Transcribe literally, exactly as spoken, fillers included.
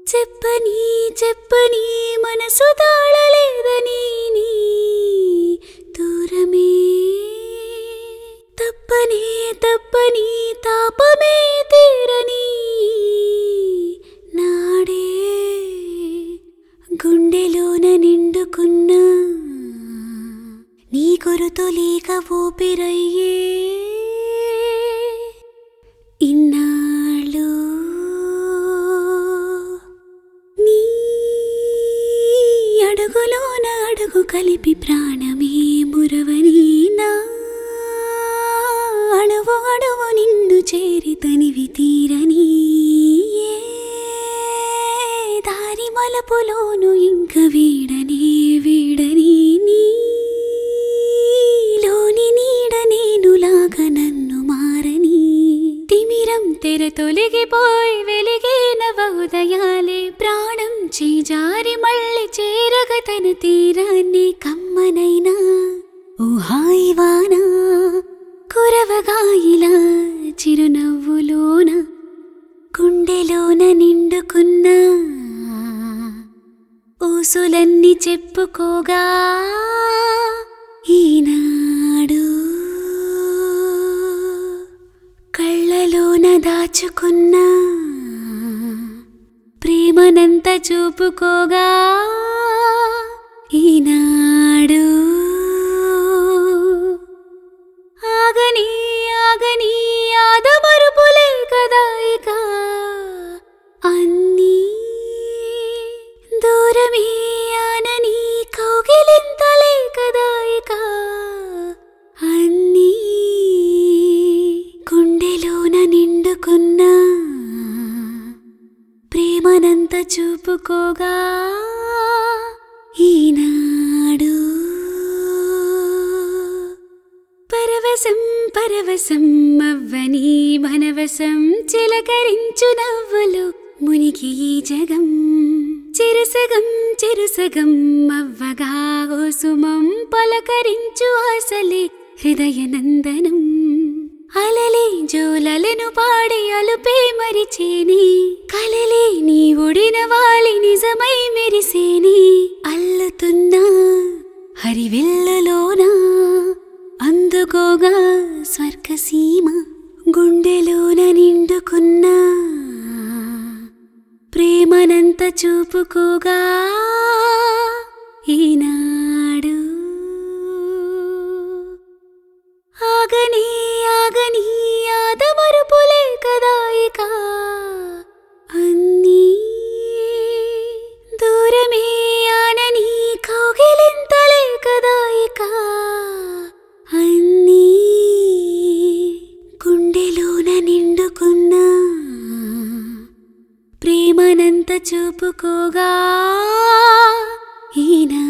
చెప్పని చెప్పని మనసు తాళలేదని నీ దూరమే తప్పనే తప్పని తాపమే తీరని నాడే గుండెలోన నిండుకున్న నీ కొరుతో లేక ఊపిరయ్యే ఇన్నాళ్ళు నీ అడుగులోన అడుగు కలిపి ప్రాణమే మురవని నా అడువు అడువు నిన్ను చేరి తనివి తీరని ఏ దారి మలుపులోను ఇంక వీడని వీడని నీలోని నీడ నేనులాగా నన్ను మారని తిమిరం తెర తొలగిపోయి వెలిగే నవ ఉదయాలే ప్రాణం చేజారి మళ్ళీ చేరగ తన తీరాన్ని కమ్మనైనా ఊహాయి వానా కురవగాయిలా చిరునవ్వులోన గుండెలోన నిండుకున్న ఊసులన్నీ చెప్పుకోగా ఈనాడు కళ్ళలోన దాచుకున్న ప్రేమనంత చూపుకోగా ఈనాడు ఆగని ఆగని ఆదమరుపులే కదా ఇక అన్నీ దూరమే ఆనని కౌగిలింతలే కదా ఇక అన్నీ గుండెలోన నిండుకున్న ప్రేమనంత చూపుకోగా ఈనాడు పరవశం పరవశం అవ్వని మనవశం చిలకరించు నవ్వులు మునికి ఈ జగం చిరుసగం చిరుసగం అవ్వగా ఓ సుమం పలకరించు ఆశలే హృదయ నందనం అలలే జోలలను పాడి అలుపే మరిచేని కలలే నీ ఒడిన వాలి నిజమై మెరిసేని అల్లుతున్నా హరివిల్లులోనా అందుకోగా స్వర్గసీమ గుండెలోన నిండుకున్న ప్రేమనంత చూపుకోగా ఈనాడు ఆగని ఆగని ఆదమరుపులే కదా ఇక అన్నీ దూరమే ఆనని కౌగిలింతలే కదా ఇక అన్నీ గుండెలోన నిండుకున్న ప్రేమనంత చూపుకోగా ఈనా